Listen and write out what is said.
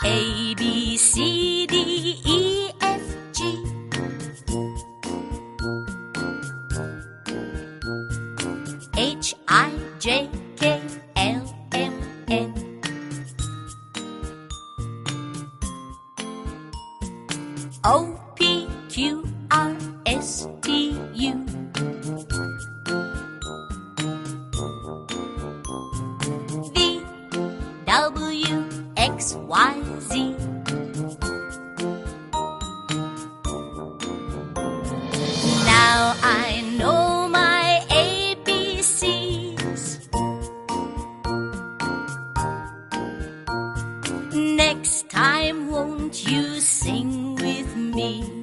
A, B, C, D, E, F, G. H, I, J, K, L, M, N. O, P, Q, R, S, T, U. V, W, X, Y, Z. Now I know my ABCs. Next time, won't you sing with me?